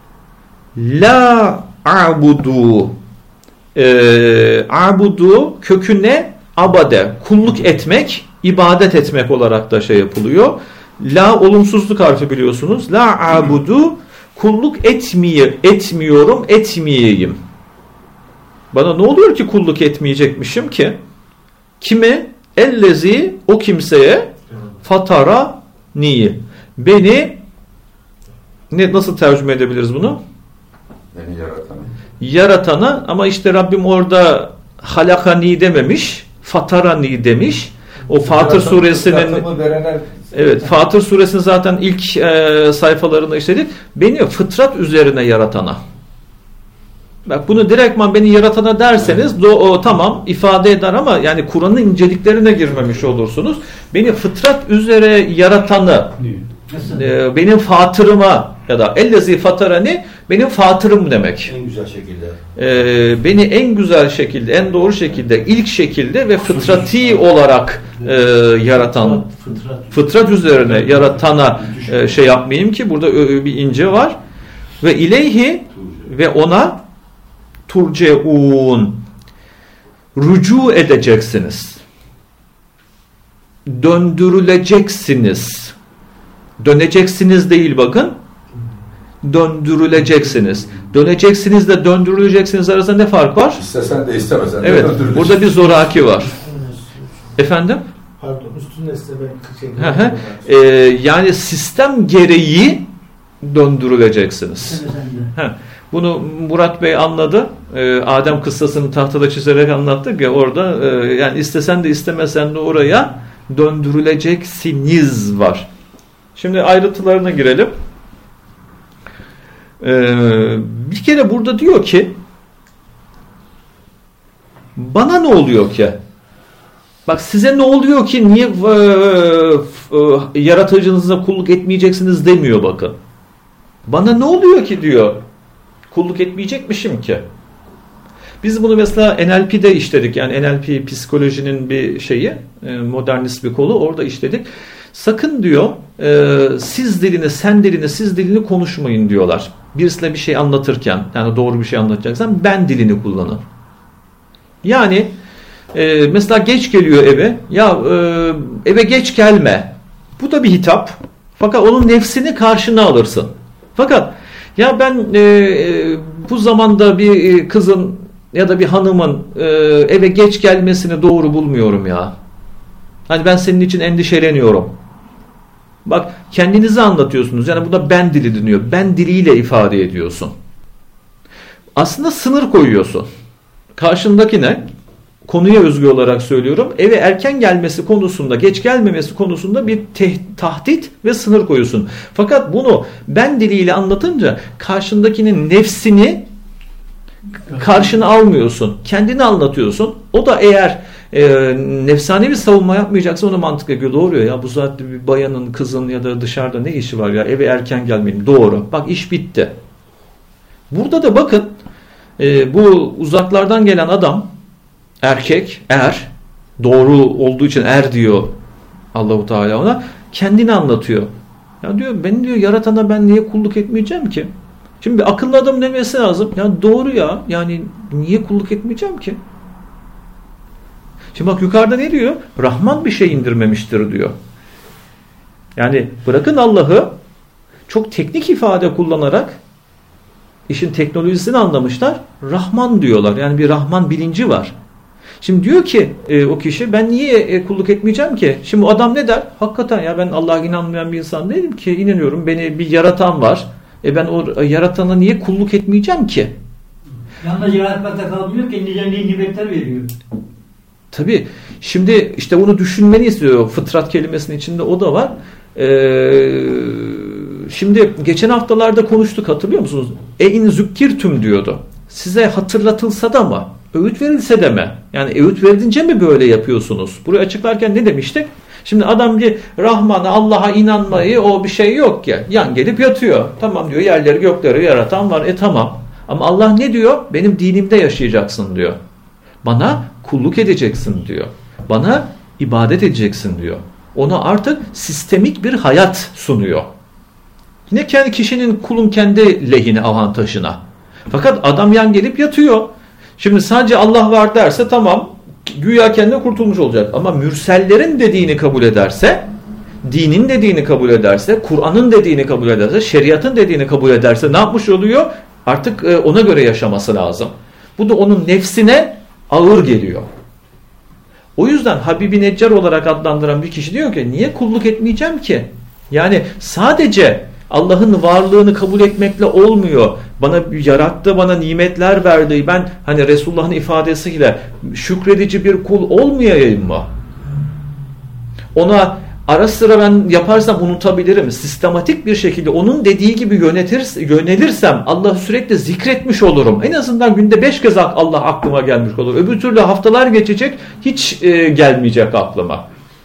La abudu. Ee, abudu köküne abade, kulluk etmek, ibadet etmek olarak da şey yapılıyor. La olumsuzluk harfi biliyorsunuz. La abudu, kulluk etmeye, etmiyorum, etmeyeyim. Bana ne oluyor ki kulluk etmeyecekmişim ki? Kime? Ellezi, o kimseye fatara ni. Beni ne nasıl tercüme edebiliriz bunu? Beni yaratana. Yaratana, ama işte Rabbim orada halakani dememiş, fatarani demiş. O Fatır suresinin evet, Fatır suresinin zaten ilk e, sayfalarında işledik. Beni fıtrat üzerine yaratana. Bak bunu direktman beni yaratana derseniz do, o, tamam ifade eder ama yani Kur'an'ın inceliklerine girmemiş olursunuz. Beni fıtrat üzere yaratanı, e, benim fatırıma ya da ellezi fatarani benim fatırım demek. En güzel şekilde. E, beni en güzel şekilde, en doğru şekilde, ilk şekilde ve fıtrati olarak e, yaratan, fıtrat, fıtrat üzerine yaratana e, şey yapmayayım ki burada bir ince var. Ve ileyhi ve ona turceun, rücu edeceksiniz, döndürüleceksiniz, döneceksiniz değil bakın, döndürüleceksiniz. Döneceksiniz de döndürüleceksiniz arasında ne fark var? İstesen de istemesen de evet, burada bir zoraki var. Efendim? Pardon, üstünde ise ben ee, yani sistem gereği döndürüleceksiniz. Heh. Bunu Murat Bey anladı. Ee, Adem kıssasını tahtada çizerek anlattık ya orada. E, yani istesen de istemesen de oraya döndürüleceksiniz var. Şimdi ayrıntılarına girelim. Ee, bir kere burada diyor ki bana ne oluyor ki? Bak size ne oluyor ki niye e, e, yaratıcınıza kulluk etmeyeceksiniz demiyor bakın. Bana ne oluyor ki diyor. Kulluk etmeyecekmişim ki. Biz bunu mesela N L P'de işledik. Yani N L P psikolojinin bir şeyi, modernist bir kolu, orada işledik. Sakın diyor siz dilini, sen dilini, siz dilini konuşmayın diyorlar. Birisine bir şey anlatırken, yani doğru bir şey anlatacaksan ben dilini kullanın. Yani mesela geç geliyor eve. Ya eve geç gelme. Bu da bir hitap. Fakat onun nefsini karşına alırsın. Fakat ya ben e, bu zamanda bir kızın ya da bir hanımın e, eve geç gelmesini doğru bulmuyorum ya. Hani ben senin için endişeleniyorum. Bak kendinizi anlatıyorsunuz. Yani bu da ben dili deniyor. Ben diliyle ifade ediyorsun. Aslında sınır koyuyorsun. Karşındakine konuya özgü olarak söylüyorum. Eve erken gelmesi konusunda, geç gelmemesi konusunda bir te- tahdit ve sınır koyuyorsun. Fakat bunu ben diliyle anlatınca karşındakinin nefsini karşına almıyorsun. Kendini anlatıyorsun. O da eğer e, nefsani bir savunma yapmayacaksa ona mantıklı geliyor. Doğru ya, bu saatte bir bayanın, kızın ya da dışarıda ne işi var ya, eve erken gelmeliyim. Doğru. Bak iş bitti. Burada da bakın e, bu uzaklardan gelen adam, erkek, er, doğru olduğu için er diyor Allahu Teala ona, kendini anlatıyor. Ya diyor, ben diyor yaratana ben niye kulluk etmeyeceğim ki? Şimdi akıllı adam demesi lazım. Ya doğru ya. Yani niye kulluk etmeyeceğim ki? Şimdi bak yukarıda ne diyor? Rahman bir şey indirmemiştir diyor. Yani bırakın Allah'ı, çok teknik ifade kullanarak işin teknolojisini anlamışlar. Rahman diyorlar. Yani bir Rahman bilinci var. Şimdi diyor ki e, o kişi, ben niye e, kulluk etmeyeceğim ki? Şimdi o adam ne der? Hakikaten ya, ben Allah'a inanmayan bir insan değilim ki. İnanıyorum. Beni bir yaratan var. E ben o yaratana niye kulluk etmeyeceğim ki? Yalnız yaratmakta kalmıyor ki, nice nimetler veriyor. Tabii. Şimdi işte bunu düşünmeni istiyor. Fıtrat kelimesinin içinde o da var. Ee, şimdi geçen haftalarda konuştuk, hatırlıyor musunuz? E in zükkirtüm diyordu. Size hatırlatılsa da mı? Öğüt verilse de mi? Yani öğüt verilince mi böyle yapıyorsunuz? Burayı açıklarken ne demiştik? Şimdi adam bir Rahman'a, Allah'a inanmayı, o bir şey yok ki. Yan gelip yatıyor. Tamam diyor, yerleri gökleri yaratan var. E tamam. Ama Allah ne diyor? Benim dinimde yaşayacaksın diyor. Bana kulluk edeceksin diyor. Bana ibadet edeceksin diyor. Ona artık sistemik bir hayat sunuyor. Yine kendi kişinin, kulun kendi lehine, avantajına. Fakat adam yan gelip yatıyor. Şimdi sadece Allah var derse tamam, güya kendine kurtulmuş olacak. Ama mürsellerin dediğini kabul ederse, dinin dediğini kabul ederse, Kur'an'ın dediğini kabul ederse, şeriatın dediğini kabul ederse ne yapmış oluyor? Artık ona göre yaşaması lazım. Bu da onun nefsine ağır geliyor. O yüzden Habib-i Neccar olarak adlandıran bir kişi diyor ki, niye kulluk etmeyeceğim ki? Yani sadece Allah'ın varlığını kabul etmekle olmuyor. Bana yarattı, bana nimetler verdi. Ben hani Resulullah'ın ifadesiyle şükredici bir kul olmayayım mı? Ona ara sıra ben yaparsam unutabilirim. Sistematik bir şekilde onun dediği gibi yönetir, yönelirsem Allah'ı sürekli zikretmiş olurum. En azından günde beş kez Allah aklıma gelmiş olur. Öbür türlü haftalar geçecek, hiç e, gelmeyecek aklıma.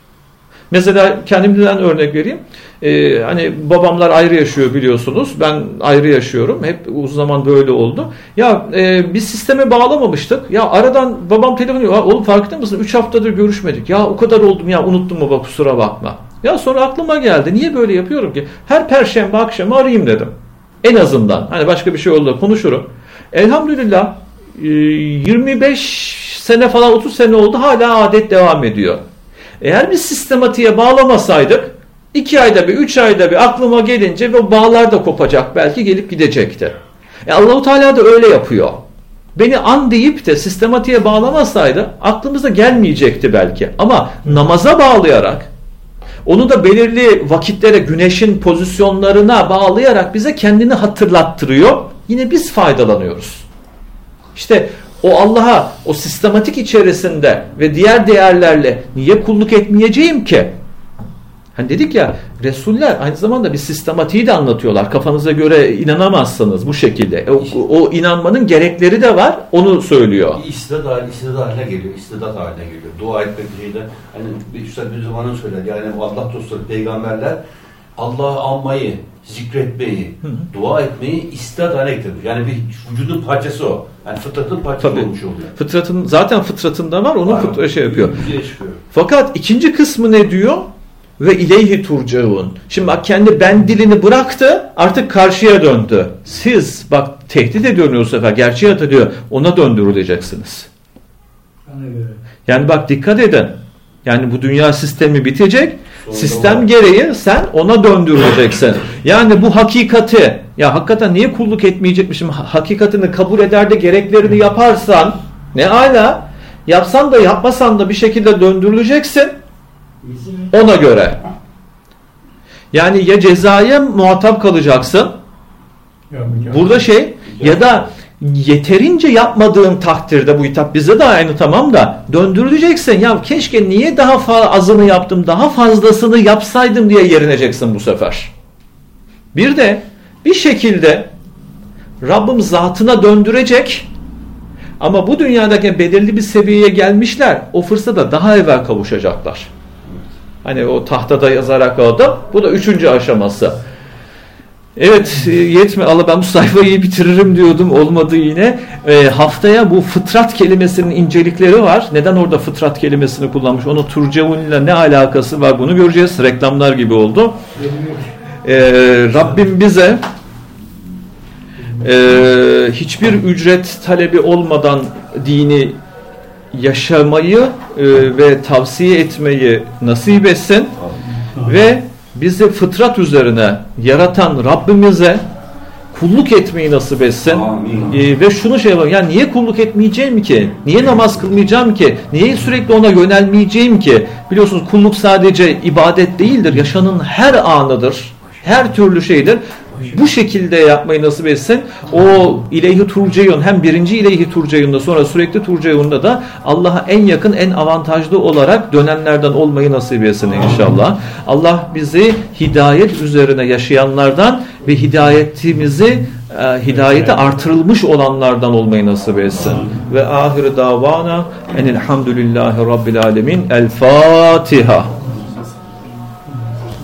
Mesela kendimden örnek vereyim. Ee, hani babamlar ayrı yaşıyor biliyorsunuz. Ben ayrı yaşıyorum. Hep uzun zaman böyle oldu. Ya e, biz sisteme bağlamamıştık. Ya aradan babam telefon ediyor. Oğlum farkında mısın? üç haftadır görüşmedik. Ya o kadar oldum ya, unuttum baba, kusura bakma. Ya sonra aklıma geldi. Niye böyle yapıyorum ki? Her perşembe akşamı arayayım dedim. En azından. Hani başka bir şey oldu konuşurum. Elhamdülillah e, yirmi beş sene falan, otuz sene oldu. Hala adet devam ediyor. Eğer biz sistematiğe bağlamasaydık, iki ayda bir, üç ayda bir aklıma gelince o bağlar da kopacak, belki gelip gidecekti. E Allah-u Teala da öyle yapıyor. Beni an deyip de sistematiğe bağlamasaydı aklımıza gelmeyecekti belki. Ama namaza bağlayarak, onu da belirli vakitlere, güneşin pozisyonlarına bağlayarak bize kendini hatırlattırıyor. Yine biz faydalanıyoruz. İşte o Allah'a, o sistematik içerisinde ve diğer değerlerle niye kulluk etmeyeceğim ki? Hani dedik ya, Resuller aynı zamanda bir sistematiği de anlatıyorlar. Kafanıza göre inanamazsınız bu şekilde. O, o inanmanın gerekleri de var, onu söylüyor. İstidat, istidat haline geliyor, istidat haline geliyor. Dua etmek şeyde, hani Üstad bir zamanın söyler, yani Allah dostları, peygamberler Allah'ı anmayı, zikretmeyi, hı hı. dua etmeyi istidat haline getirmiş. Yani bir vücudun parçası o. Yani fıtratın parçası Tabii. olmuş oluyor. Fıtratın, zaten fıtratında var, onu fıtra şey yapıyor. Fakat ikinci kısmı ne diyor? Ve ileyhi turcaun. Şimdi bak, kendi ben dilini bıraktı, artık karşıya döndü. Siz bak, tehdit ediyor bu sefer, gerçeği hatırlıyor, ona döndürüleceksiniz. Yani bak, dikkat edin. Yani bu dünya sistemi bitecek. Sistem gereği sen ona döndüreceksin. Yani bu hakikati, ya hakikaten niye kulluk etmeyecekmişim, hakikatini kabul eder de gereklerini yaparsan ne ala, yapsan da yapmasan da bir şekilde döndürüleceksin ona göre. Yani ya cezaya muhatap kalacaksın burada şey, ya da yeterince yapmadığın takdirde, bu hitap bize de aynı tamam da, döndürüleceksin. Ya keşke niye daha fazla azını yaptım, daha fazlasını yapsaydım diye yerineceksin bu sefer. Bir de bir şekilde Rabbim zatına döndürecek, ama bu dünyadaki belirli bir seviyeye gelmişler, o fırsata daha evvel kavuşacaklar. Hani o tahtada yazarak aldım. Bu da üçüncü aşaması. Evet, yetme Allah, ben bu sayfayı bitiririm diyordum, olmadı yine. E, haftaya bu fıtrat kelimesinin incelikleri var. Neden orada fıtrat kelimesini kullanmış? Onu Turcevun ile ne alakası var, bunu göreceğiz. Reklamlar gibi oldu. E, Rabbim bize e, hiçbir ücret talebi olmadan dini yaşamayı e, ve tavsiye etmeyi nasip etsin ve bizi fıtrat üzerine yaratan Rabbimize kulluk etmeyi nasip etsin. Ee, ve şunu şey yapalım, yani niye kulluk etmeyeceğim ki? Niye namaz kılmayacağım ki? Niye sürekli ona yönelmeyeceğim ki? Biliyorsunuz kulluk sadece ibadet değildir. Yaşanın her anıdır. Her türlü şeydir. Bu şekilde yapmayı nasip etsin. O ileyhi turceyun, hem birinci ileyhi turceyunda, sonra sürekli turceyunda da Allah'a en yakın, en avantajlı olarak dönenlerden olmayı nasip etsin inşallah. Allah bizi hidayet üzerine yaşayanlardan ve hidayetimizi e, hidayete artırılmış olanlardan olmayı nasip etsin. Ve ahir davana enelhamdülillahi rabbil alemin. El Fatiha.